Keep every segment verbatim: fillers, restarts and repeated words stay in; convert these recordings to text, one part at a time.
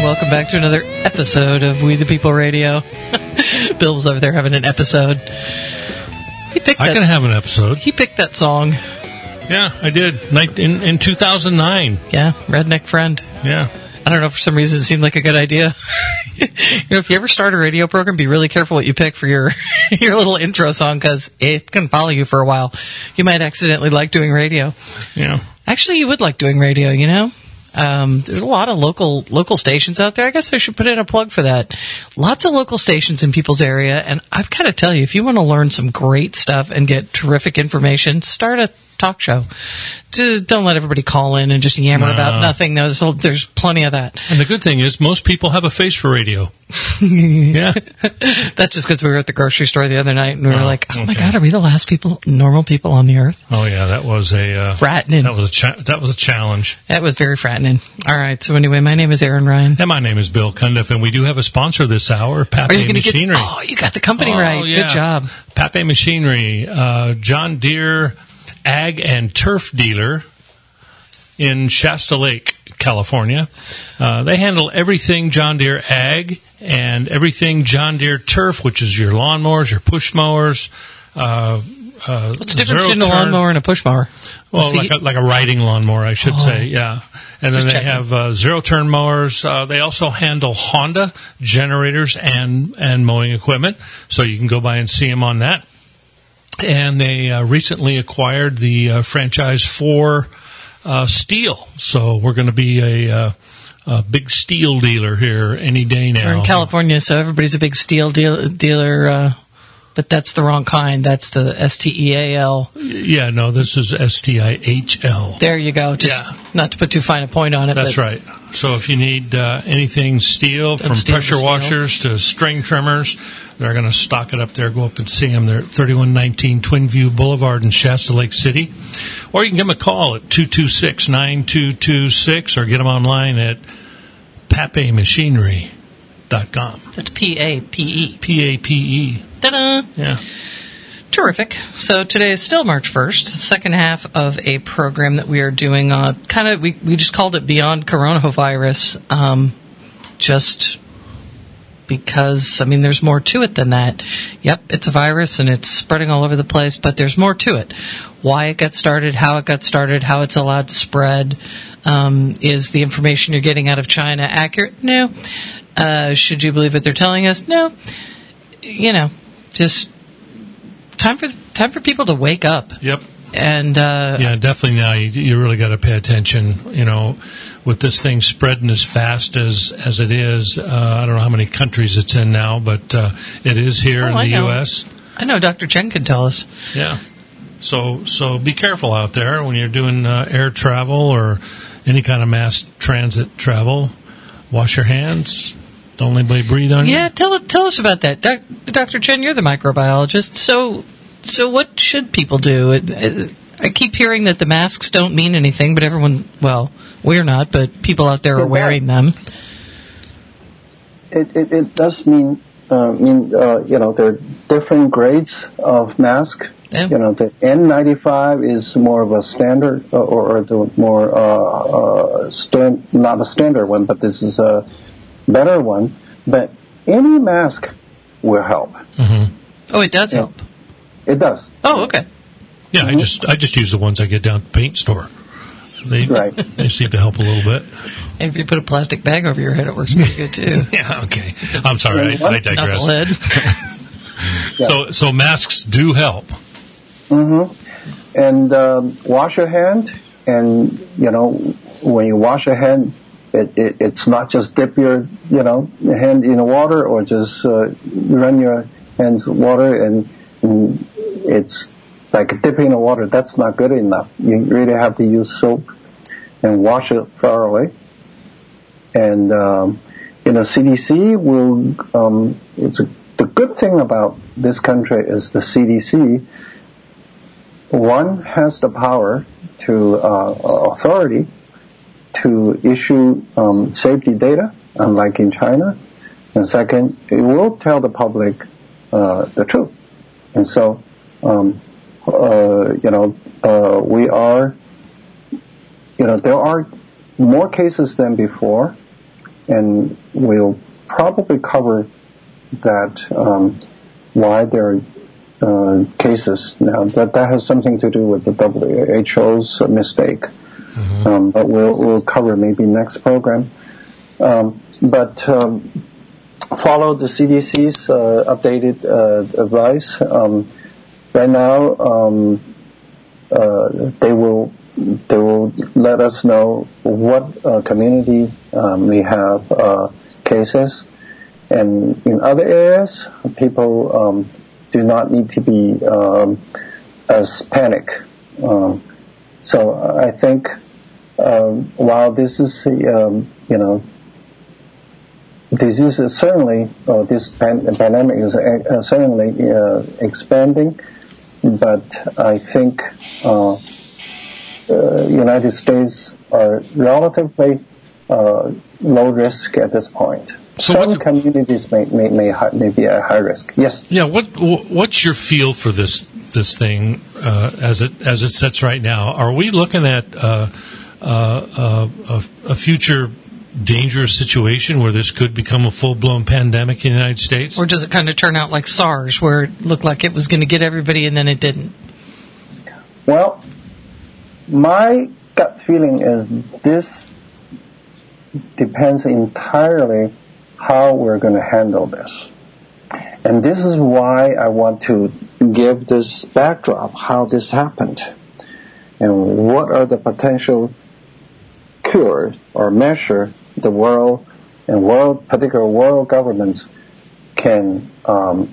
welcome back to another episode of We the People Radio. Bill was over there having an episode. He picked I that, can have an episode. He picked that song. Yeah, I did. In, in two thousand nine. Yeah, Redneck Friend. Yeah. I don't know, for some reason it seemed like a good idea. You know, if you ever start a radio program, be really careful what you pick for your your little intro song, because it can follow you for a while. You might accidentally like doing radio. Yeah. Actually, you would like doing radio, you know? Um, there's a lot of local local stations out there. I guess I should put in a plug for that. Lots of local stations in people's area, and I've got to tell you, if you want to learn some great stuff and get terrific information, start a talk show. Just don't let everybody call in and just yammer no. about nothing. No, there's, there's plenty of that. And the good thing is, most people have a face for radio. Yeah. That's just because we were at the grocery store the other night and we were oh, like, oh okay. my God, are we the last people, normal people on the earth? Oh yeah, that was a uh, Frattening. That was a cha- that was a challenge. That was very frattening. All right. So anyway, my name is Aaron Ryan. And my name is Bill Cundiff, and we do have a sponsor this hour, Pape Machinery. Get, oh, you got the company oh, right. Yeah. Good job. Pape Machinery, uh, John Deere Ag and Turf dealer in Shasta Lake, California. Uh, they handle everything John Deere Ag and everything John Deere Turf, which is your lawnmowers, your push mowers. Uh, uh, What's the difference between a lawnmower and a push mower? Well, like a, like a riding lawnmower, I should oh. say, yeah. And then Just they checking. have uh, zero-turn mowers. Uh, they also handle Honda generators and, and mowing equipment, so you can go by and see them on that. And they uh, recently acquired the uh, franchise for uh, steel. So we're going to be a, uh, a big steel dealer here any day now. We're in California, so everybody's a big steel deal- dealer, uh, but that's the wrong kind. That's the S T E A L. Yeah, no, this is S T I H L. There you go. Just yeah. not to put too fine a point on it. That's but right. So if you need uh, anything steel, from steel pressure to washers to string trimmers, they're going to stock it up there. Go up and see them. They're at thirty-one nineteen Twin View Boulevard in Shasta Lake City. Or you can give them a call at two two six, nine two two six or get them online at pape machinery dot com. That's P A P E. P A P E. Ta-da! Yeah. Terrific. So today is still March first, second half of a program that we are doing. Uh, kind of, we, we just called it Beyond Coronavirus, um, just because, I mean, there's more to it than that. Yep, it's a virus and it's spreading all over the place, but there's more to it. Why it got started, how it got started, how it's allowed to spread. Um, is the information you're getting out of China accurate? No. Uh, should you believe what they're telling us? No. You know, just time for time for people to wake up. Yep. And uh, yeah, definitely now you, you really got to pay attention. You know, with this thing spreading as fast as as it is, uh, I don't know how many countries it's in now, but uh, it is here oh, in I the know. U S. I know Doctor Chen can tell us. Yeah. So so be careful out there when you're doing uh, air travel or any kind of mass transit travel. Wash your hands. Don't let anybody breathe on you. Yeah, tell tell us about that, Doc, Doctor Chen. You're the microbiologist. So, so what should people do? It, it, I keep hearing that the masks don't mean anything, but everyone, well, we're not, but people out there are wearing them. It it, it does mean uh, mean uh, you know there are different grades of mask. Yeah. You know, the N ninety-five is more of a standard, or, or the more uh, uh, stand, not a standard one, but this is a better one, but any mask will help. Mm-hmm. Oh, it does yeah. help. It does. Oh, okay. Yeah, Mm-hmm. I just I just use the ones I get down at the paint store. They right. they seem to help a little bit. And if you put a plastic bag over your head, it works pretty good too. Yeah. Okay. I'm sorry. I, I digress. Knucklehead. yeah. So so masks do help. Mm-hmm. And um, wash your hand, and you know when you wash your hand. It, it, it's not just dip your, you know, hand in the water or just uh, run your hands in water and, and it's like dipping the water. That's not good enough. You really have to use soap and wash it thoroughly. And, um, you know, C D C will, um, it's a, the good thing about this country is the C D C, one has the power to, uh, authority to issue um, safety data, unlike in China. And second, it will tell the public uh, the truth. And so, um, uh, you know, uh, we are, you know, there are more cases than before. and we'll probably cover that um, why there are uh, cases now. That that has something to do with the W H O's mistake. Mm-hmm. Um, but we'll we'll cover maybe next program. Um, but um, follow the C D C's uh, updated uh, advice. Um, right now, um, uh, they will they will let us know what uh, community um, we have uh, cases, and in other areas, people um, do not need to be um, as panic. Um, so I think um, while this is um, you know. Disease is certainly, or this pan- pandemic is uh, certainly uh, expanding, but I think uh, uh, United States are relatively uh, low risk at this point. So Some what, communities may may may, high, may be at high risk. Yes. Yeah. What what's your feel for this this thing uh, as it as it sits right now? Are we looking at uh, uh, uh, a, a future dangerous situation where this could become a full-blown pandemic in the United States? Or does it kind of turn out like SARS, where it looked like it was going to get everybody and then it didn't? Well, my gut feeling is this depends entirely how we're going to handle this. And this is why I want to give this backdrop, how this happened, and what are the potential cure or measure the world and world, particular world governments can um,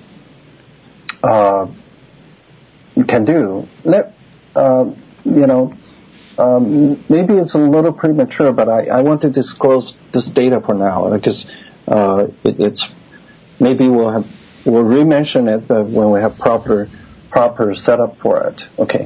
uh, can do. Let uh, you know. Um, maybe it's a little premature, but I, I want to disclose this data for now because uh, it, it's maybe we'll have we'll re-mention it uh, when we have proper proper setup for it. Okay.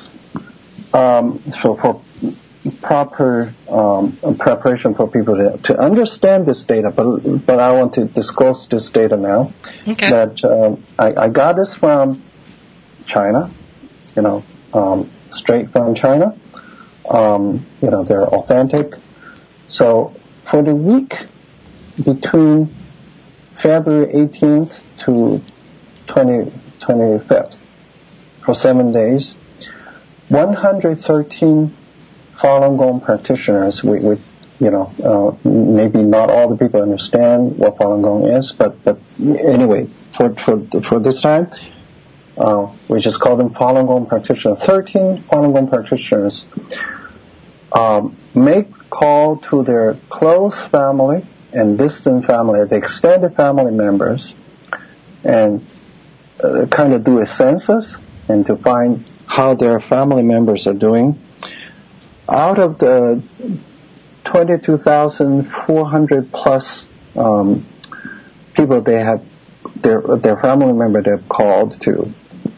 Um, so for proper um, preparation for people to, to understand this data, but but I want to disclose this data now. Okay. That um, I, I got this from China, you know, um, straight from China. Um, you know, they're authentic. So for the week between February eighteenth to twentieth, twenty-fifth, for seven days, one hundred thirteen Falun Gong practitioners, we, we you know, uh, maybe not all the people understand what Falun Gong is, but, but anyway, for, for, for this time, uh, we just call them Falun Gong practitioners. thirteen Falun Gong practitioners um, make call to their close family and distant family, the extended family members, and uh, kind of do a census and to find how their family members are doing. Out of the twenty-two thousand four hundred plus um, people they have, their their family member they've called to,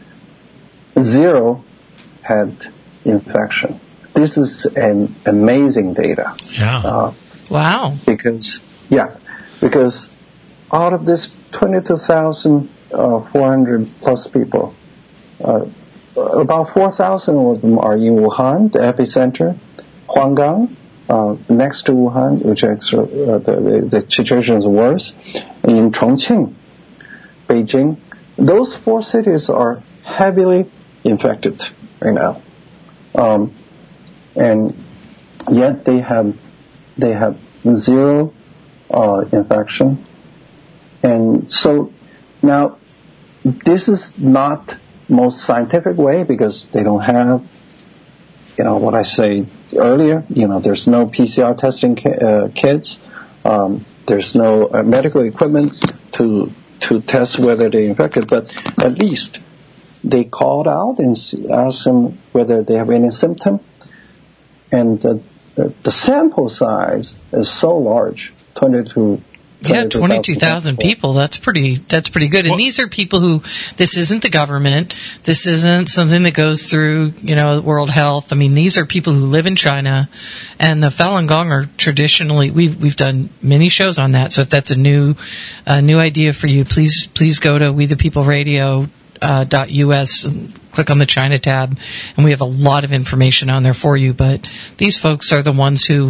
zero had infection. This is an amazing data. Yeah. Uh, wow. Because yeah, because out of this twenty-two thousand four hundred plus people, uh, about four thousand of them are in Wuhan, the epicenter, Huanggang, uh, next to Wuhan, which is, uh, the, the situation is worse, in Chongqing, Beijing. Those four cities are heavily infected right now. Um, and yet they have, they have zero, uh, infection. And so now this is not most scientific way because they don't have, you know, what I say earlier, you know, there's no P C R testing ki- uh, kits, um, there's no uh, medical equipment to to test whether they're infected, but at least they called out and asked them whether they have any symptom, and uh, the, the sample size is so large, twenty-two. Yeah, twenty-two thousand people. That's pretty, that's pretty good. And well, these are people who, this isn't the government. This isn't something that goes through, you know, World Health. I mean, these are people who live in China, and the Falun Gong are traditionally, we've, we've done many shows on that. So if that's a new, a new idea for you, please, please go to we the people radio dot U S and click on the China tab, and we have a lot of information on there for you. But these folks are the ones who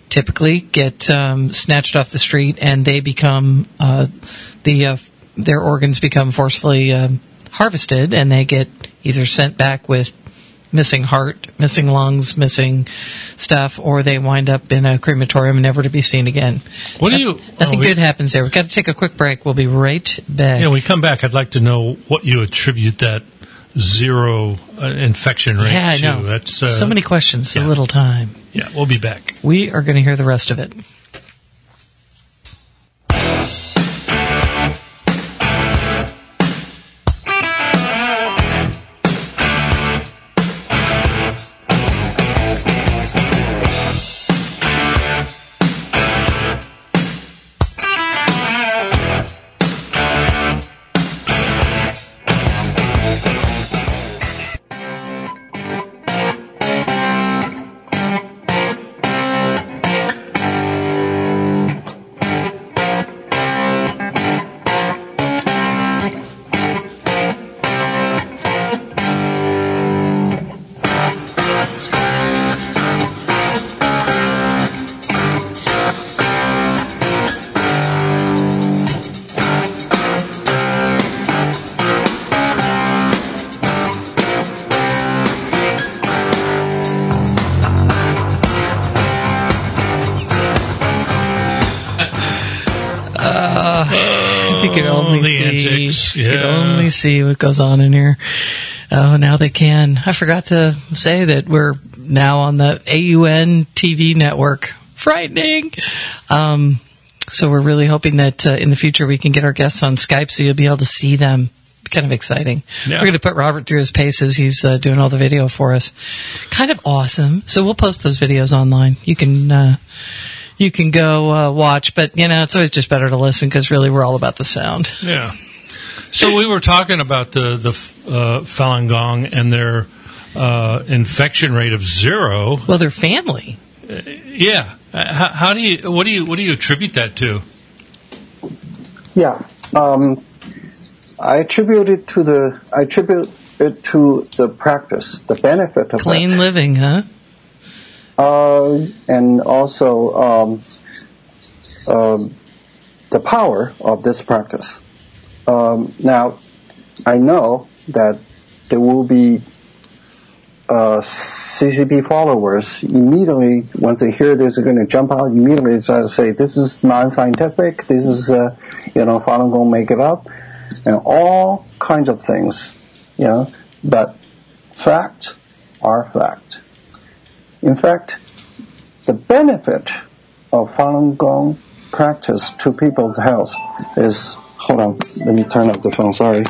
typically get um, snatched off the street, and they become uh, the uh, their organs become forcefully um, harvested, and they get either sent back with missing heart, missing lungs, missing stuff, or they wind up in a crematorium never to be seen again. What do you? Nothing oh, we, good happens there. We've got to take a quick break. We'll be right back. Yeah, when we come back, I'd like to know what you attribute that zero uh, infection rate yeah, I to. know. That's uh, so many questions, so yeah. little time. Yeah, we'll be back. We are going to hear the rest of it. Yeah. You could only see what goes on in here. Oh, now they can. I forgot to say that we're now on the A U N T V network. Frightening. Um, so we're really hoping that uh, in the future we can get our guests on Skype so you'll be able to see them. Kind of exciting. Yeah. We're going to put Robert through his paces. He's uh, doing all the video for us. Kind of awesome. So we'll post those videos online. You can uh, you can go uh, watch, but you know it's always just better to listen because really we're all about the sound. Yeah. So we were talking about the the uh, Falun Gong and their uh, infection rate of zero. Well, their family. Uh, yeah. How, how do you what do you what do you attribute that to? Yeah. Um, I attribute it to the I attribute it to the practice, the benefit of clean that. living, huh? Uh, and also um, um, the power of this practice. Um, now, I know that there will be uh, C C P followers immediately, once they hear this, are going to jump out immediately and start to say, this is non-scientific, this is, uh, you know, Falun Gong make it up, and all kinds of things, you know, but fact are fact. In fact, the benefit of Falun Gong practice to people's health is, hold on, let me turn up the phone, sorry.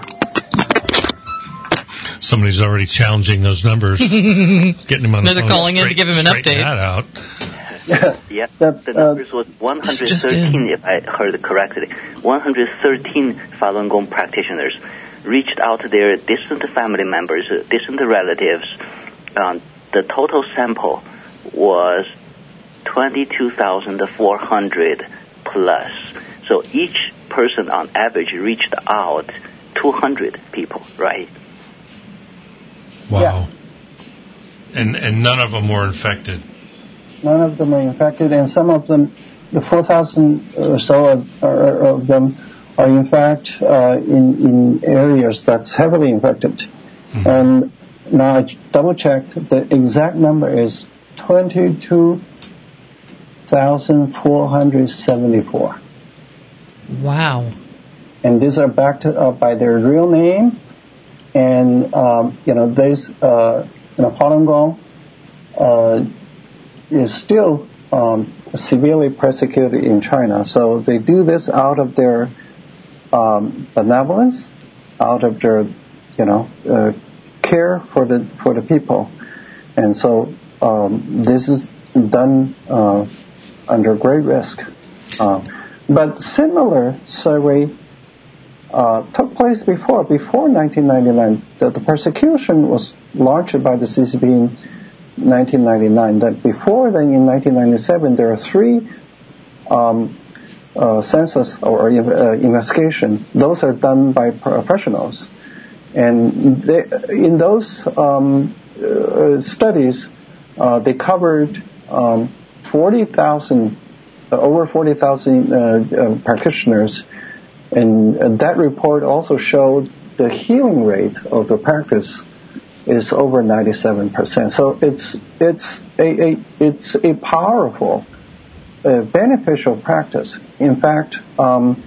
Somebody's already challenging those numbers, getting him on the no, they're phone. calling in to give him an update. That out. Yeah, the numbers was one hundred thirteen, if I heard correctly. one hundred thirteen Falun Gong practitioners reached out to their distant family members, distant relatives. Um, the total sample was twenty-two thousand four hundred plus. So each person on average reached out two hundred people, right? Wow. Yeah. And and none of them were infected. None of them are infected, and some of them, the four thousand or so of, of them, are in fact uh, in, in areas that's heavily infected. Mm-hmm. And now I double-checked, the exact number is twenty-two thousand four hundred seventy-four. Wow. And these are backed up by their real name, and, um, you know, there's, uh, you know, Falun Gong, uh, is still um, severely persecuted in China. So they do this out of their um, benevolence, out of their, you know, uh, care for the for the people, and so um, this is done uh, under great risk. Uh, but similar survey uh, took place before before nineteen ninety-nine. The, the persecution was launched by the C C P in nineteen ninety-nine. That before then, in nineteen ninety-seven, there are three um, uh, census or uh, investigation. Those are done by professionals, and they, in those um, uh, studies, uh, they covered um, forty thousand, uh, over forty thousand uh, uh, practitioners, and uh, that report also showed the healing rate of the practice is over ninety-seven percent. So it's it's a, a it's a powerful, uh, beneficial practice. In fact, um,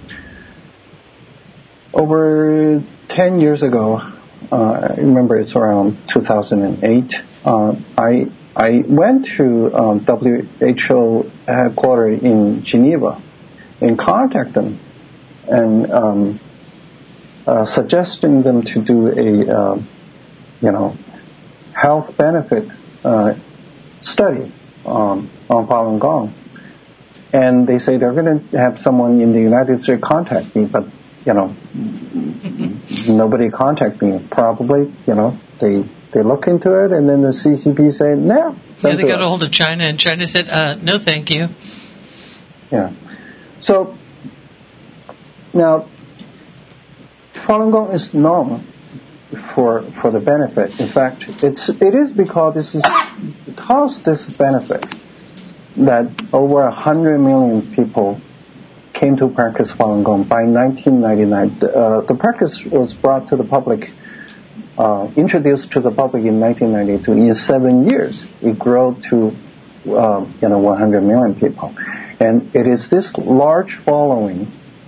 over ten years ago, uh, I remember it's around two thousand eight. Uh, I I went to um, W H O headquarters in Geneva and contacted them and um, uh, suggesting them to do a uh, you know health benefit uh, study um, on Falun Gong, and they say they're going to have someone in the United States contact me, but you know nobody contact me. Probably you know they. They look into it, and then the C C P say, no. Yeah, they got a hold of China, and China said, uh, no, thank you. Yeah. So, now, Falun Gong is known for for the benefit. In fact, it's it is because this is because this benefit that over a hundred million people came to practice Falun Gong by nineteen ninety-nine. The, uh, the practice was brought to the public. Uh, introduced to the public in nineteen ninety-two. In seven years, it grew to uh, you know one hundred million people, and it is this large following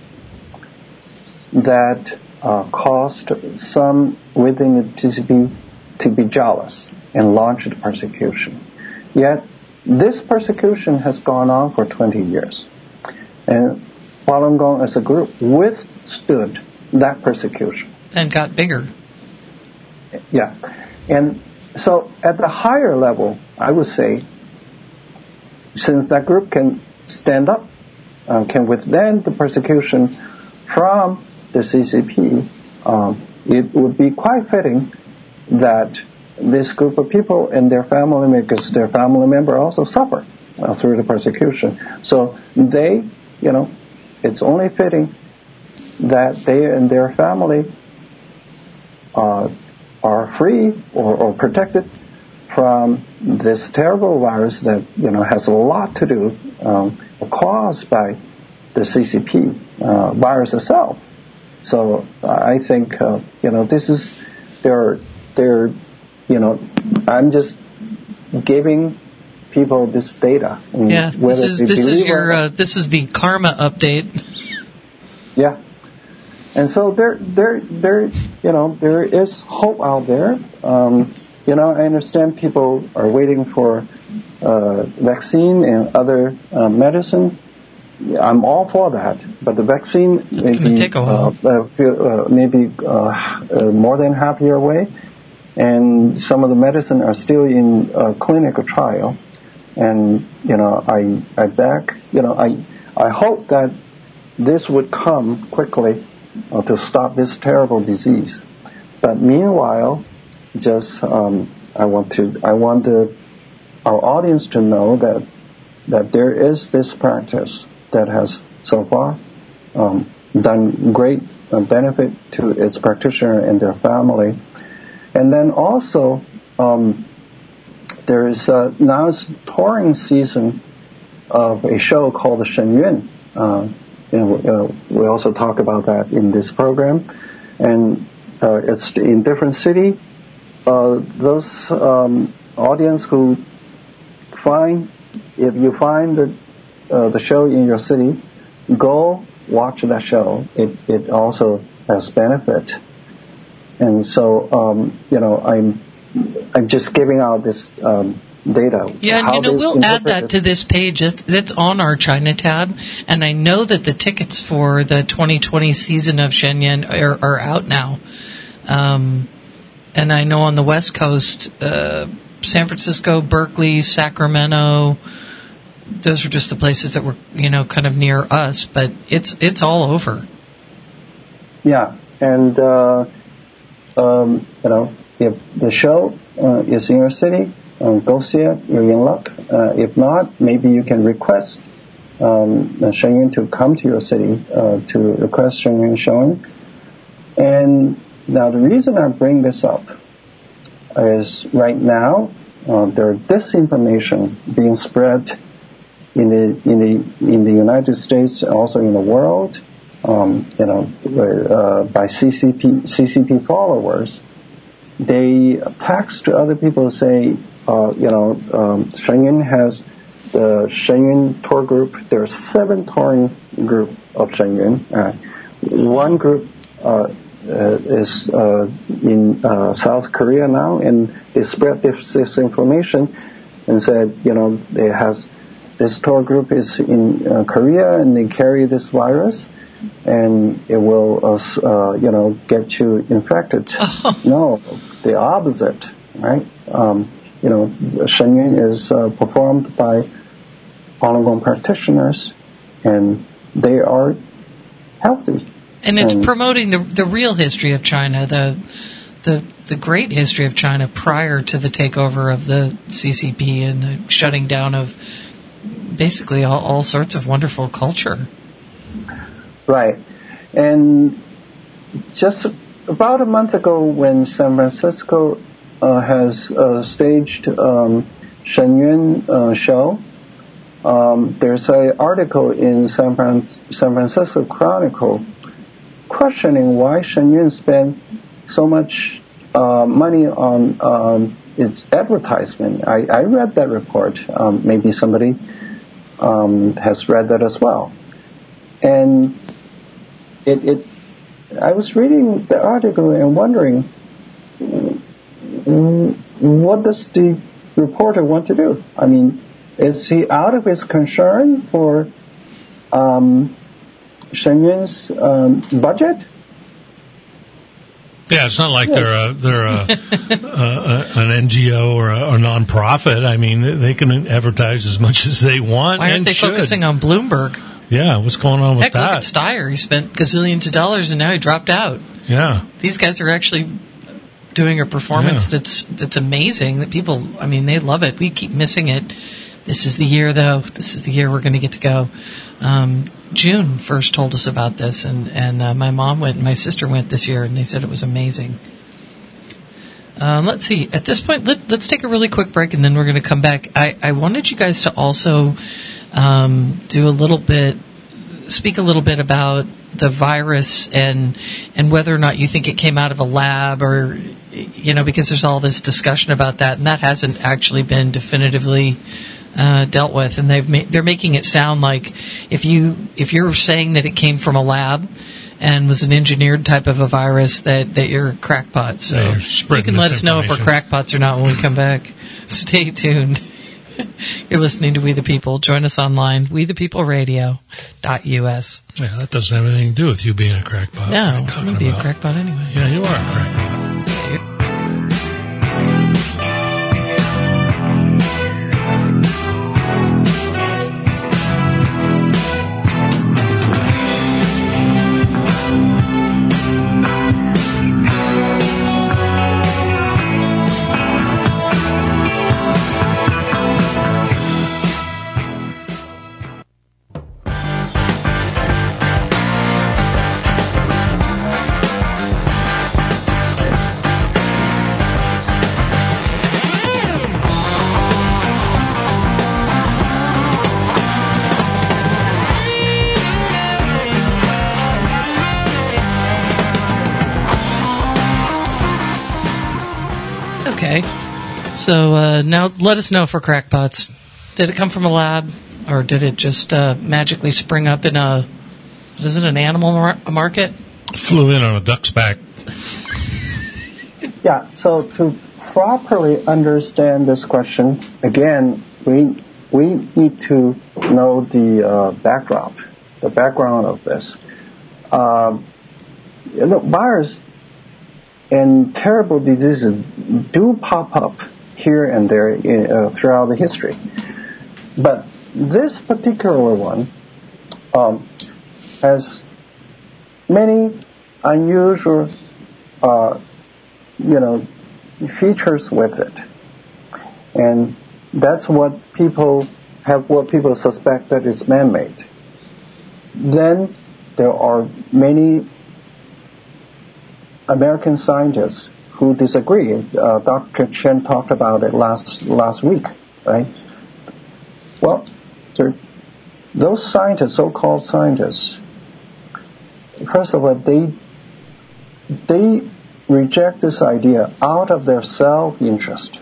that uh, caused some within the T C P to be jealous and launch the persecution. Yet this persecution has gone on for twenty years, and Falun Gong as a group withstood that persecution and got bigger. Yeah. And so at the higher level, I would say, since that group can stand up, uh, can withstand the persecution from the C C P, um, it would be quite fitting that this group of people and their family members, their family member also suffer uh, through the persecution. So they, you know, it's only fitting that they and their family uh, are free or, or protected from this terrible virus that, you know, has a lot to do, um, caused by the C C P uh, virus itself. So uh, I think, uh, you know, this is, they're, they're, you know, I'm just giving people this data. And yeah, this is, this is your, uh, this is the karma update. Yeah. And so there, there, there, you know, there is hope out there. Um, you know, I understand people are waiting for uh, vaccine and other uh, medicine. I'm all for that, but the vaccine it's may take a while. Uh, uh, maybe uh, uh, more than half year away, and some of the medicine are still in uh, clinical trial. And you know, I, I beg, you know, I, I hope that this would come quickly. Uh, to stop this terrible disease, but meanwhile, just um, I want to I want the, our audience to know that that there is this practice that has so far um, done great uh, benefit to its practitioner and their family, and then also um, there is uh, now is touring season of a show called the Shen Yun. Uh, And uh, we also talk about that in this program, and uh, it's in different city. Uh, those um, audience who find, if you find the uh, the show in your city, go watch that show. It it also has benefit, and so um, you know I'm I'm just giving out this. Um, data. Yeah, and you know, we'll add that to this page. That's on our China tab, and I know that the tickets for the twenty twenty season of Shenyang are, are out now. Um, and I know on the West Coast, uh, San Francisco, Berkeley, Sacramento, those are just the places that were, you know, kind of near us, but it's it's all over. Yeah, and, uh, um, you know, if the show uh, is in your city, Uh, go see it, you're in luck. Uh, if not, maybe you can request um, Shen Yun to come to your city uh, to request Shen Yun showing. And now the reason I bring this up is right now uh, there is disinformation being spread in the in the in the United States, also in the world, um, you know, uh, by C C P C C P followers, they text to other people say, uh, you know, um, Shenyun has the Shenyun tour group. There are seven touring group of Shenyun. Uh, one group uh, uh, is uh, in uh, South Korea now, and they spread this, this information and said, you know, it has this tour group is in uh, Korea and they carry this virus, and it will, uh, uh, you know, get you infected. Oh. No, the opposite, right? Um, you know, Shenyun is uh, performed by Falun Gong practitioners, and they are healthy. And it's and, promoting the the real history of China, the the the great history of China prior to the takeover of the C C P and the shutting down of basically all, all sorts of wonderful culture. Right. And just about a month ago, when San Francisco uh, has uh, staged um, Shenyun uh, show, um, there's an article in San, Fran- San Francisco Chronicle questioning why Shenyun spent so much uh, money on um, its advertisement. I, I read that report. Um, maybe somebody um, has read that as well. And it, it, I was reading the article and wondering, what does the reporter want to do? I mean, is he out of his concern for um, Shenyun's um, budget? Yeah, it's not like they're a, they're a, a, a, an N G O or a, a non-profit. I mean, they can advertise as much as they want. Why aren't and they should. focusing on Bloomberg? Yeah, what's going on with Heck, that? Look at Steyer. He spent gazillions of dollars and now he dropped out. Yeah. These guys are actually doing a performance yeah. that's that's amazing. That people, I mean, they love it. We keep missing it. This is the year, though. This is the year we're going to get to go. Um, June first told us about this, and, and uh, my mom went and my sister went this year, and they said it was amazing. Um, let's see. At this point, let, let's take a really quick break, and then we're going to come back. I, I wanted you guys to also um, do a little bit, speak a little bit about the virus and and whether or not you think it came out of a lab or, you know, because there's all this discussion about that, and that hasn't actually been definitively uh, dealt with. And they've ma- they're making it sound like if you if you're saying that it came from a lab and was an engineered type of a virus, that, that you're a crackpot. So yeah, you can let us know if we're crackpots or not when we come back. Stay tuned. You're listening to We the People. Join us online, we the people radio dot U S. Yeah, that doesn't have anything to do with you being a crackpot. No, I'm going to be a crackpot anyway. Yeah, you are a crackpot. Okay, so uh, now let us know if we're crackpots. Did it come from a lab, or did it just uh, magically spring up in a, what is it, an animal mar- market? Flew in on a duck's back. Yeah, so to properly understand this question, again, we we need to know the uh, backdrop, the background of this. Um, you know, virus and terrible diseases do pop up here and there in, uh, throughout the history. But this particular one um, has many unusual, uh, you know, features with it. And that's what people have, what people suspect that it's man-made. Then there are many American scientists who disagree. Uh, Doctor Chen talked about it last last week, right? Well, there those scientists, so-called scientists, first of all, they they reject this idea out of their self-interest.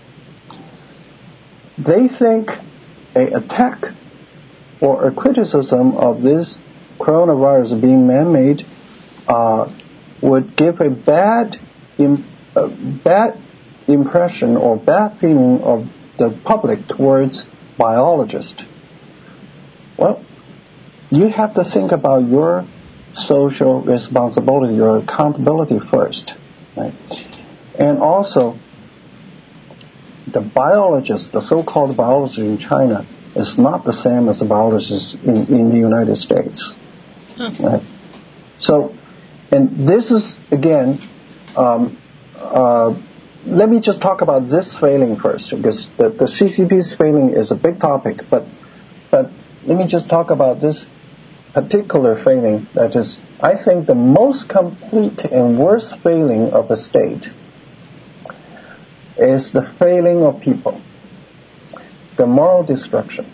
They think a attack or a criticism of this coronavirus being man-made uh, would give a bad, im- uh, bad impression or bad feeling of the public towards biologists. Well, you have to think about your social responsibility, your accountability first, right? And also, the biologists, the so-called biologists in China, is not the same as the biologists in, in the United States. Huh. Right? So, and this is, again, um, uh, let me just talk about this failing first, because the, the C C P's failing is a big topic, but but let me just talk about this particular failing that is, I think, the most complete and worst failing of a state is the failing of people, the moral destruction,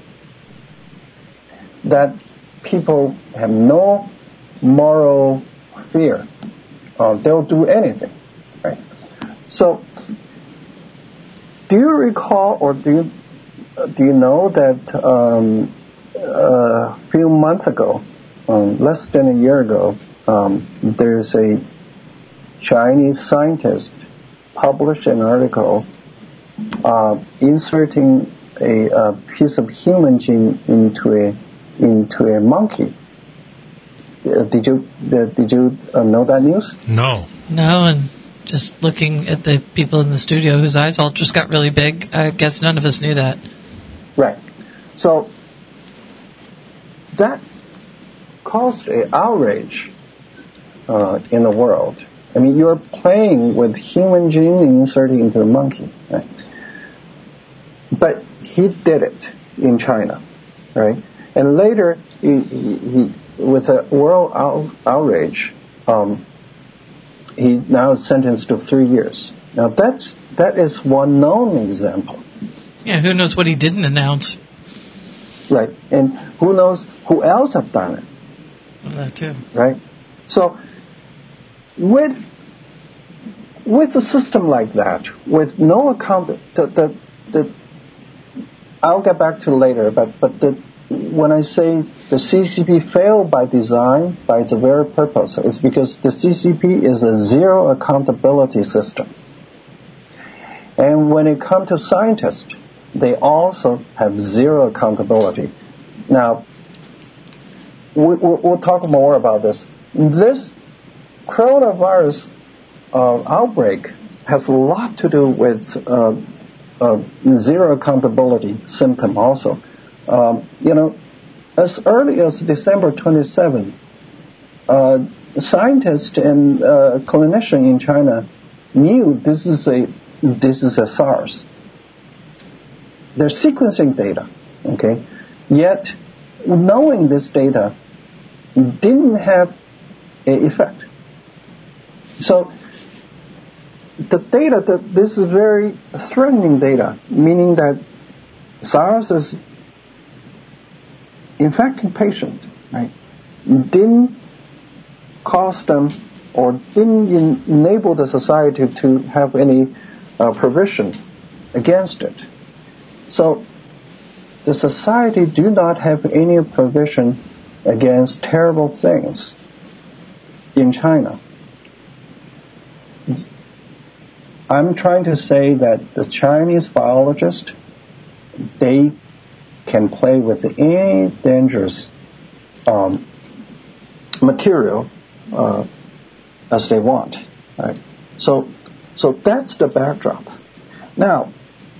that people have no moral fear. Uh, they'll do anything, right? So, do you recall or do you, uh, do you know that um, uh, a few months ago, um, less than a year ago, um, there's a Chinese scientist published an article uh, inserting a, a piece of human gene into a into a monkey. Uh, did you uh, did you uh, know that news? No. No, and just looking at the people in the studio whose eyes all just got really big, I guess none of us knew that. Right. So that caused an outrage uh, in the world. I mean, you're playing with human gene inserted into a monkey, right? But he did it in China, right? And later, he, he, he with a world out, outrage, um, he now is sentenced to three years. Now that's that is one known example. Yeah, who knows what he didn't announce? Right, and who knows who else have done it? Well, that too. Right, so with with a system like that, with no account, the the, the I'll get back to later, but but the when I say the C C P failed by design, by its very purpose, it's because the C C P is a zero accountability system. And when it comes to scientists, they also have zero accountability. Now, we, we'll talk more about this. This coronavirus uh, outbreak has a lot to do with uh, uh, zero accountability symptom also. Um, you know, as early as December twenty-seventh, uh, scientists and uh, clinicians in China knew this is a this is a SARS. They're sequencing data, okay? Yet, knowing this data didn't have an effect. So, the data, the, this is very threatening data, meaning that SARS is infecting patients, right? Didn't cause them or didn't in, enable the society to have any uh, provision against it. So the society do not have any provision against terrible things in China. I'm trying to say that the Chinese biologists, they can play with any dangerous um, material uh, as they want. Right? So, so that's the backdrop. Now,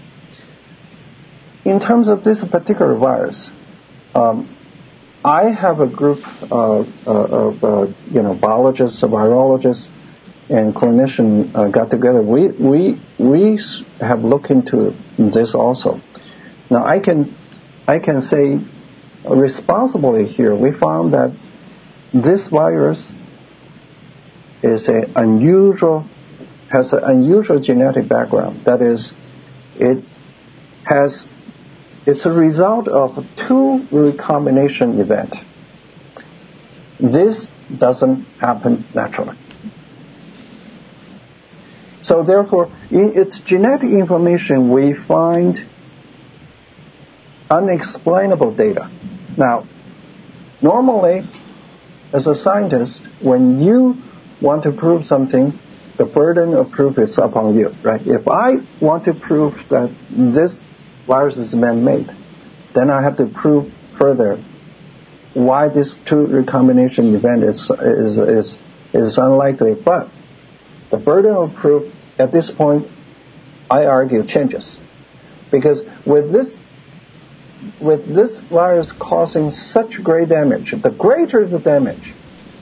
in terms of this particular virus, um, I have a group uh, uh, of uh, you know biologists, virologists, and clinicians uh, got together. We we we have looked into this also. Now, I can. I can say responsibly here, we found that this virus is a unusual, has an unusual genetic background. That is, it has it's a result of two recombination event. This doesn't happen naturally. So therefore, in its genetic information, we find unexplainable data. Now, normally, as a scientist, when you want to prove something, the burden of proof is upon you, right? If I want to prove that this virus is man-made, then I have to prove further why this two recombination event is is is is unlikely. But the burden of proof at this point, I argue, changes, because with this with this virus causing such great damage, the greater the damage,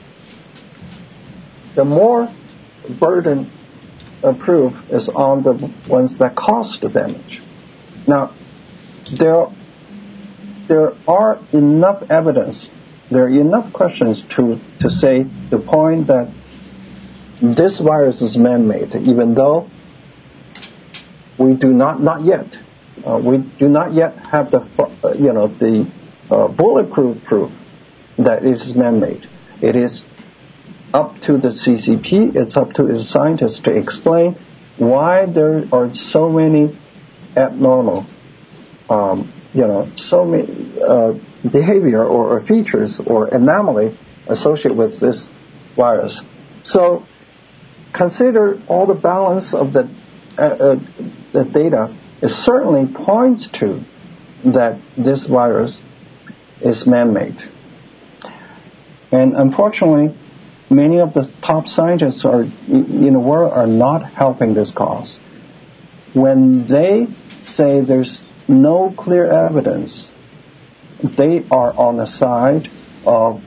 the more burden of proof is on the ones that caused the damage. Now, there, there are enough evidence, there are enough questions to, to say the point that this virus is man-made, even though we do not, not yet, uh, we do not yet have the, uh, you know, the uh, bulletproof proof that it is man-made. It is up to the C C P, it's up to its scientists to explain why there are so many abnormal, um, you know, so many uh, behavior or, or features or anomaly associated with this virus. So consider all the balance of the, uh, uh, the data. It certainly points to that this virus is man-made. And unfortunately, many of the top scientists are, in the world are not helping this cause. When they say there's no clear evidence, they are on the side of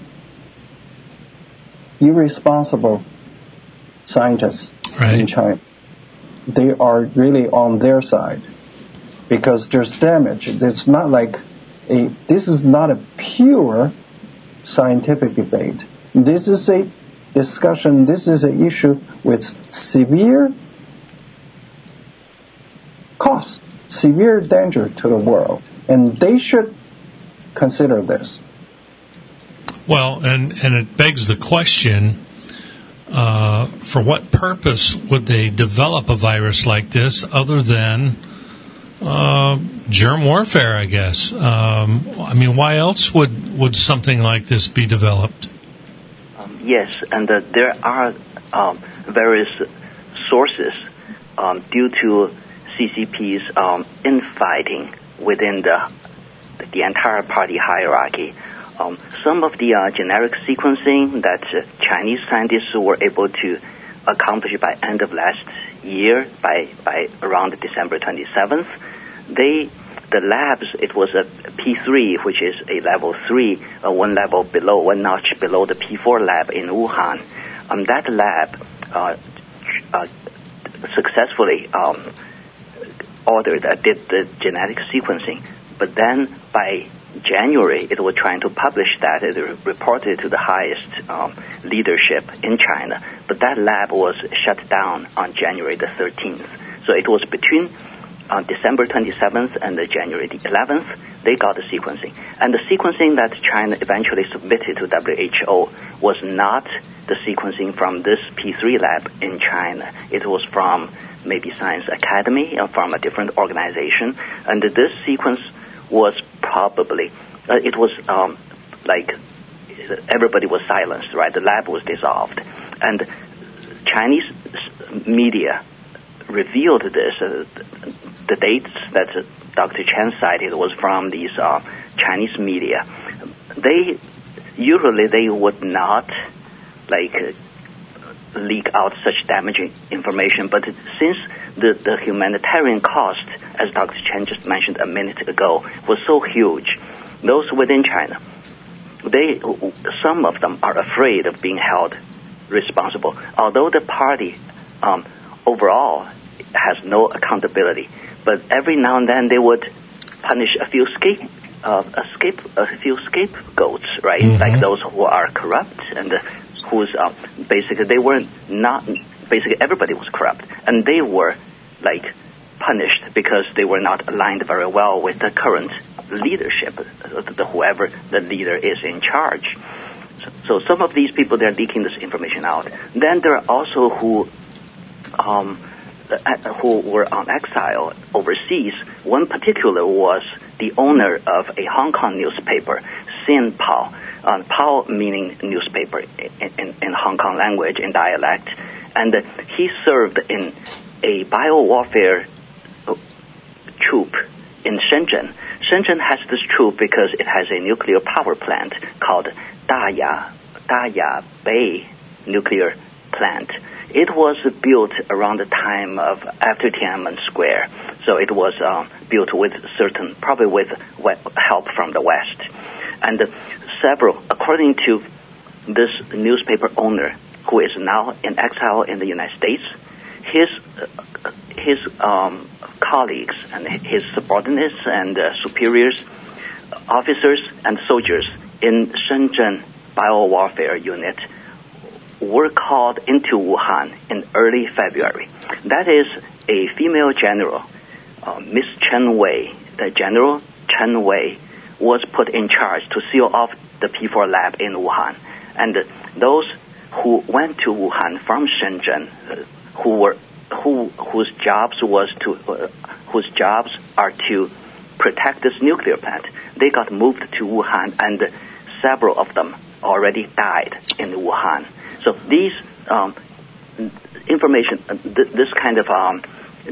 irresponsible scientists right. in China. They are really on their side because there's damage. It's not like a, this is not a pure scientific debate. This is a discussion, this is an issue with severe cost, severe danger to the world, and they should consider this. Well, and, and it begs the question, uh, for what purpose would they develop a virus like this other than uh, germ warfare, I guess? Um, I mean, why else would, would something like this be developed? Yes, and uh, there are um, various sources um, due to C C P's um, infighting within the the entire party hierarchy. Um, some of the uh, generic sequencing that uh, Chinese scientists were able to accomplish by end of last year, by by around December twenty-seventh, they the labs, it was a P three, which is a level three, uh, one level below, one notch below the P four lab in Wuhan. Um, that lab uh, uh, successfully um, ordered, uh, did the genetic sequencing. But then by January, it was trying to publish that. It reported to the highest um, leadership in China. But that lab was shut down on January the thirteenth. So it was between on December twenty-seventh and the January the eleventh, they got the sequencing. And the sequencing that China eventually submitted to W H O was not the sequencing from this P three lab in China. It was from maybe Science Academy or from a different organization. And this sequence was probably, uh, it was um, like everybody was silenced, right? The lab was dissolved. And Chinese media revealed this. Uh, the dates that uh, Doctor Chen cited was from these uh, Chinese media. They usually they would not like uh, leak out such damaging information, but since the, the humanitarian cost, as Doctor Chen just mentioned a minute ago, was so huge, those within China, they some of them are afraid of being held responsible, although the party um, overall has no accountability. But every now and then they would punish a few scape, uh, a scape, a few scapegoats, right? Mm-hmm. Like those who are corrupt and uh, who's uh, basically they were not. Basically, everybody was corrupt, and they were like punished because they were not aligned very well with the current leadership, the, whoever the leader is in charge. So, so some of these people, they're leaking this information out. Then there are also who um, who were on exile overseas. One particular was the owner of a Hong Kong newspaper, Sin Pao. Um, Pao meaning newspaper in, in, in Hong Kong language, in dialect. And uh, he served in a biowarfare troop in Shenzhen. Shenzhen has this troop because it has a nuclear power plant called Daya, Daya Bay Nuclear Plant. It was built around the time of after Tiananmen Square. So it was um, built with certain, probably with help from the West. And uh, several, according to this newspaper owner, who is now in exile in the United States, his uh, his um, colleagues and his subordinates and uh, superiors, officers and soldiers in Shenzhen biowarfare unit were called into Wuhan in early February. That is a female general, uh, Miss Chen Wei. The General Chen Wei was put in charge to seal off the P four lab in Wuhan. And uh, those who went to Wuhan from Shenzhen, uh, who were who whose jobs was to uh, whose jobs are to protect this nuclear plant, they got moved to Wuhan, and uh, several of them already died in Wuhan. So these um, information, uh, th- this kind of um,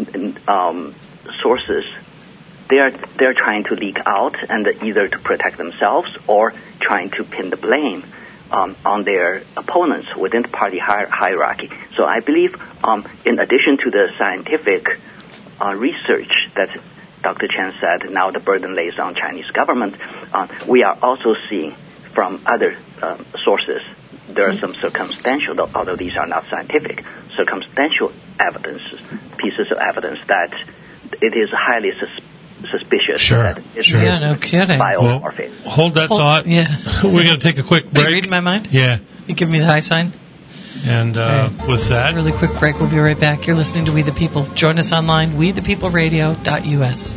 um, sources, they are they're trying to leak out, and uh, either to protect themselves or trying to pin the blame Um, on their opponents within the party hier- hierarchy. So I believe, um, in addition to the scientific uh, research that Doctor Chen said, now the burden lays on Chinese government, uh, we are also seeing from other uh, sources, there are some circumstantial, although these are not scientific, circumstantial evidence, pieces of evidence that it is highly suspicious. Suspicious. Sure, that it's sure. Yeah, no kidding. Biowarfare. Well, hold that Hold, thought. Yeah. We're going to take a quick break. Are you reading my mind? Yeah. You give me the high sign? And uh, right. with that, really quick break. We'll be right back. You're listening to We the People. Join us online, we the people radio dot u s.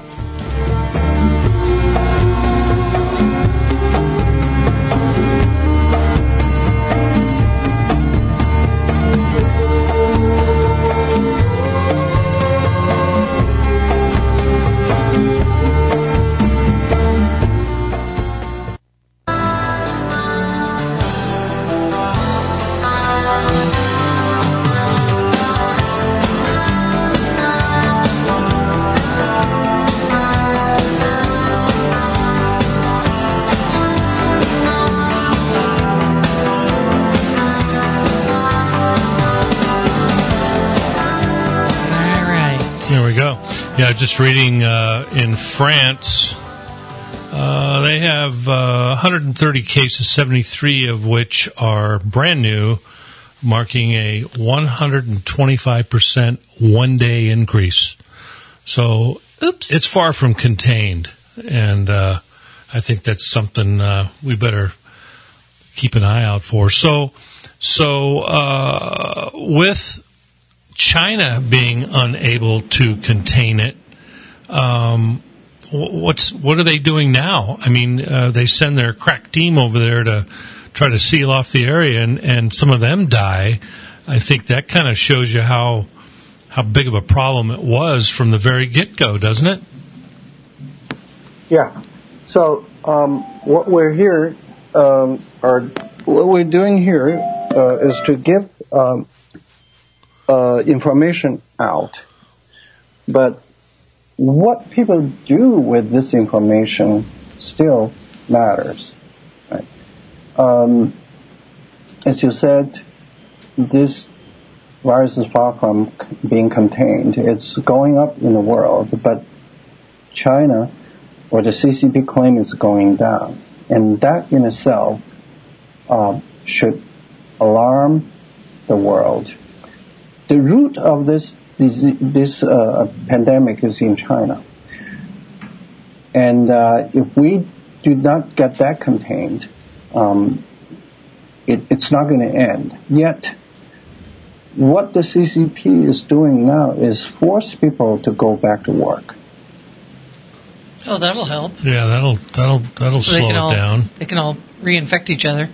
Yeah, just reading uh, in France, uh, they have uh, one hundred thirty cases, seventy-three of which are brand new, marking a one hundred twenty-five percent one-day increase. So Oops. It's far from contained, and uh, I think that's something uh, we better keep an eye out for. So, so uh, with China being unable to contain it, um, what's what are they doing now? I mean, uh, they send their crack team over there to try to seal off the area, and, and some of them die. I think that kind of shows you how how big of a problem it was from the very get-go, doesn't it? Yeah. So um, what we're here um, are what we're doing here uh, is to give um, Uh, information out, but what people do with this information still matters. Right? Um, as you said, this virus is far from being contained. It's going up in the world, but China or the C C P claim is going down, and that in itself uh, should alarm the world. The root of this disease, this uh, pandemic is in China, and uh, if we do not get that contained, um, it, it's not going to end. Yet, what the C C P is doing now is force people to go back to work. Oh, that'll help. Yeah, that'll that'll that'll so slow they can it all, down. They can all reinfect each other.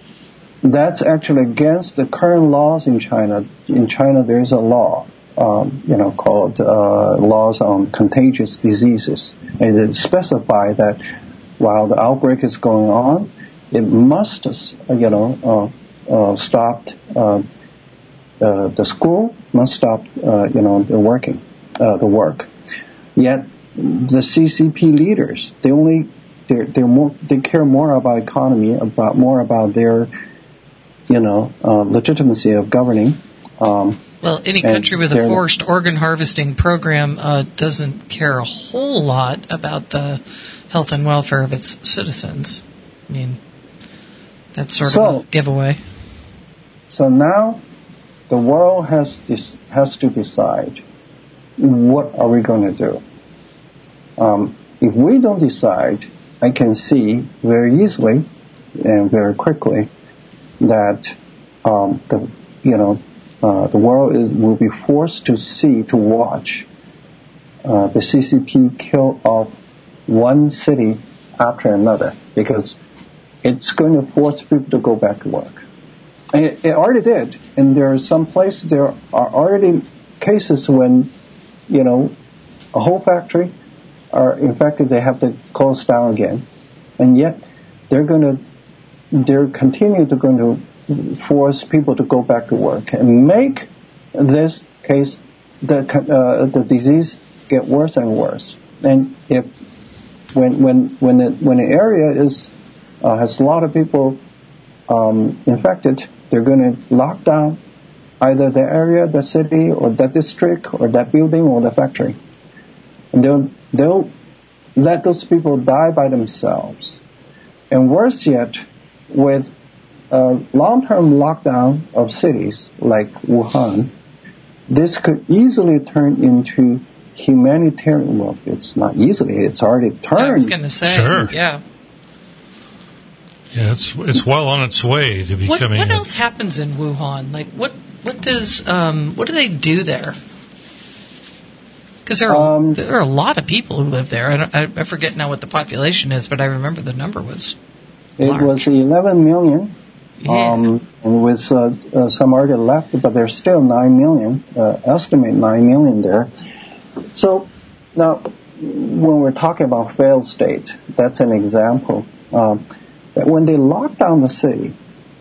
That's actually against the current laws in China. In China, there is a law, um, you know, called uh, laws on contagious diseases, and it specifies that while the outbreak is going on, it must, you know, uh, uh, stop. Uh, uh, the school must stop, uh, you know, the working, uh, the work. Yet the C C P leaders, they only they're, they're more they care more about economy, about more about their, you know, uh, legitimacy of governing. Um, well, any country with a forced organ harvesting program uh, doesn't care a whole lot about the health and welfare of its citizens. I mean, that's sort so, of a giveaway. So now the world has this, has to decide, what are we going to do? Um, if we don't decide, I can see very easily and very quickly that um, the you know uh, the world is, will be forced to see to watch uh, the C C P kill off one city after another, because it's going to force people to go back to work. And it, it already did, and there are some places there are already cases when you know a whole factory are infected, they have to close down again, and yet they're going to they're continue to going to force people to go back to work and make this case the uh, the disease get worse and worse. And if when when when it, when an area is uh, has a lot of people um, infected, they're going to lock down either the area, the city, or the district, or that building, or the factory. And they'll, they'll let those people die by themselves. And worse yet, with a long-term lockdown of cities like Wuhan, this could easily turn into humanitarian, well, it's not easily, it's already turned. I was going to say, sure. yeah. Yeah, it's it's well on its way to becoming. What, what else happens in Wuhan? Like, what what does um, what do they do there? Because there are um, there are a lot of people who live there. I, don't, I, I forget now what the population is, but I remember the number was large. It was eleven million. Yeah. Um, and with uh, uh, some already left, but there's still nine million. Uh, estimate nine million there. So now, when we're talking about failed state, that's an example. Um, that when they lock down the city,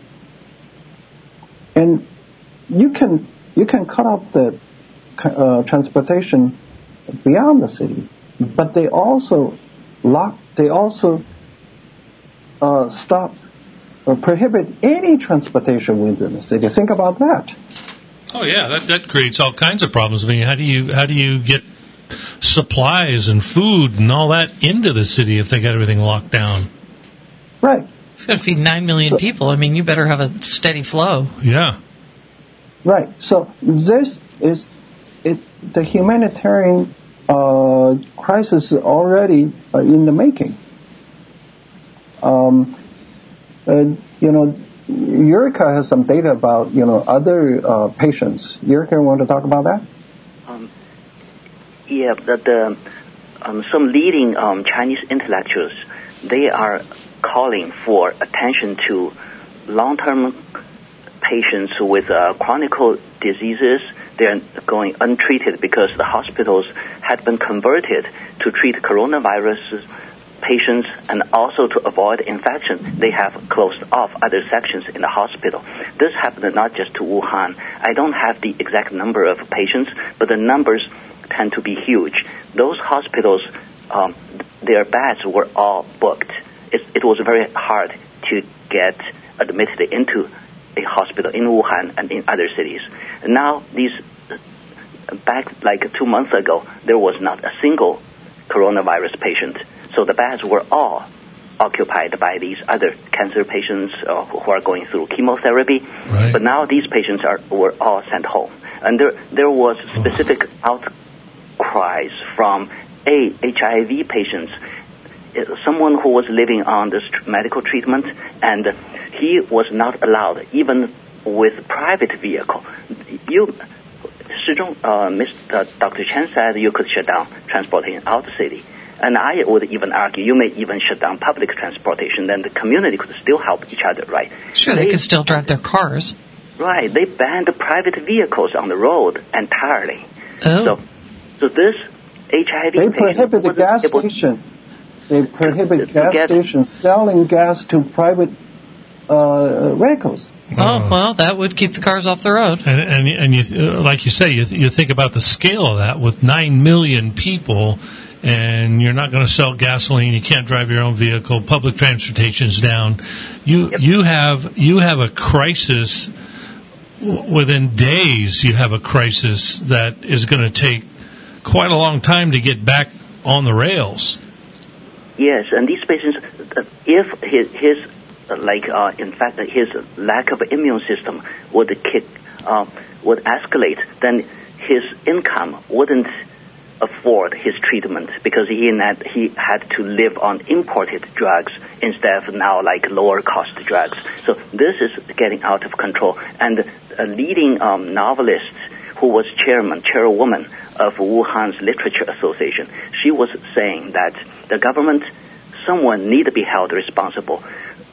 and you can you can cut off the uh, transportation beyond the city, but they also lock. They also uh, stop or prohibit any transportation within the city. Think about that. Oh yeah, that that creates all kinds of problems. I mean, how do you how do you get supplies and food and all that into the city if they got everything locked down? Right. If you've got to feed nine million so, people, I mean, you better have a steady flow. Yeah. Right. So this is it. The humanitarian uh, crisis is already uh, in the making. Um, uh, you know, Eureka has some data about you know other uh, patients. Eureka, want to talk about that? Um, yeah, that the um, some leading um, Chinese intellectuals, they are calling for attention to long-term patients with uh, chronic diseases. They are going untreated because the hospitals had been converted to treat coronavirus patients, and also to avoid infection, they have closed off other sections in the hospital. This happened not just to Wuhan. I don't have the exact number of patients, but the numbers tend to be huge. Those hospitals, um, their beds were all booked. It, it was very hard to get admitted into a hospital in Wuhan and in other cities. And now, these back like two months ago, there was not a single coronavirus patient. So the beds were all occupied by these other cancer patients uh, who are going through chemotherapy. Right. But now these patients are were all sent home. And there there was specific outcries from a H I V patients, someone who was living on this medical treatment, and he was not allowed, even with private vehicle. You, uh, Mister Doctor Chen said you could shut down transportation out of the city. And I would even argue you may even shut down public transportation, then the community could still help each other, right? Sure, they, they could still drive their cars. Right, they banned the private vehicles on the road entirely. Oh. So, so this H I V They prohibit the gas station. They prohibit gas stations selling gas to private uh, vehicles. Oh, well, that would keep the cars off the road. And, and, and you, like you say, you, you think about the scale of that with nine million people, and you're not going to sell gasoline. You can't drive your own vehicle. Public transportation's down. You, yep. you have, you have a crisis within days. You have a crisis that is going to take quite a long time to get back on the rails. Yes, and these patients, if his, his like, uh, in fact, his lack of immune system would kick, uh, would escalate, then his income wouldn't afford his treatment because he had, he had to live on imported drugs instead of now like lower cost drugs. So this is getting out of control. And a leading um, novelist who was chairman, chairwoman of Wuhan's Literature Association, she was saying that the government, someone need to be held responsible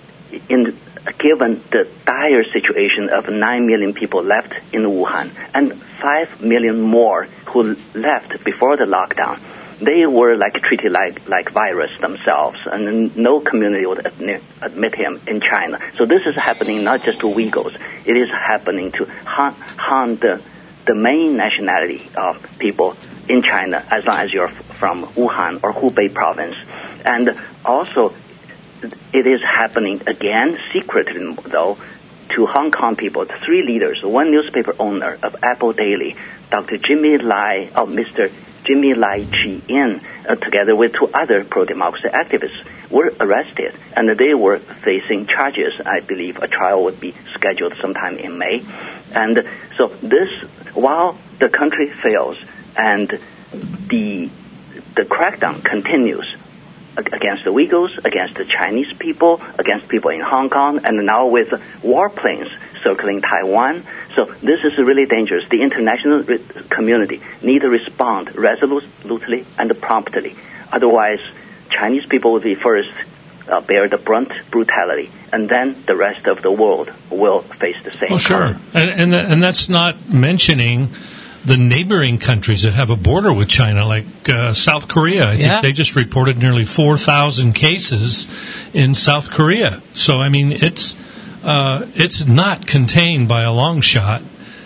in given the dire situation of nine million people left in Wuhan and five million more who left before the lockdown. They were like treated like, like virus themselves, and no community would admit, admit him in China. So this is happening not just to Uyghurs. It is happening to Han, Han the, the main nationality of people in China, as long as you're from Wuhan or Hubei province. And also, it is happening again secretly, though, to Hong Kong people. Three leaders, one newspaper owner of Apple Daily, Doctor Jimmy Lai, oh, Mister Jimmy Lai Chi-in, uh, together with two other pro-democracy activists, were arrested, and they were facing charges. I believe a trial would be scheduled sometime in May. And so this, while the country fails and the the crackdown continues against the Uyghurs, against the Chinese people, against people in Hong Kong, and now with warplanes circling Taiwan. So this is really dangerous. The international re- community need to respond resolutely and promptly. Otherwise, Chinese people will be first uh, bear the brunt brutality, and then the rest of the world will face the same. Well, sure. And, and, and that's not mentioning the neighboring countries that have a border with China, like uh, South Korea. I think yeah. they just reported nearly four thousand cases in South Korea. So, I mean, it's uh, it's not contained by a long shot,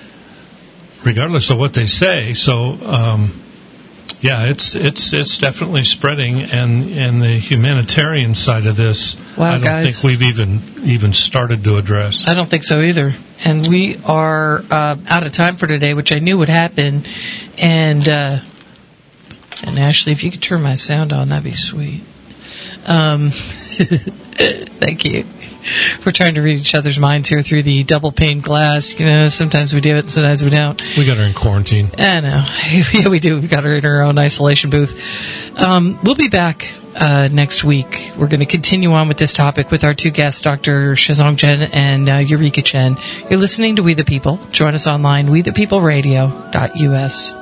regardless of what they say. So, um, yeah, it's it's it's definitely spreading, and, and the humanitarian side of this, wow, I don't guys. think we've even even started to address. I don't think so either. And we are uh, out of time for today, which I knew would happen. And uh, and Ashley, if you could turn my sound on, that'd be sweet. Um, thank you. We're trying to read each other's minds here through the double pane glass. You know, sometimes we do it, sometimes we don't. We got her in quarantine. I know. Yeah, we do. We got her in her own isolation booth. Um, we'll be back uh, next week. We're going to continue on with this topic with our two guests, Doctor Shizong Chen and uh, Eureka Chen. You're listening to We the People. Join us online, we the people radio dot U S.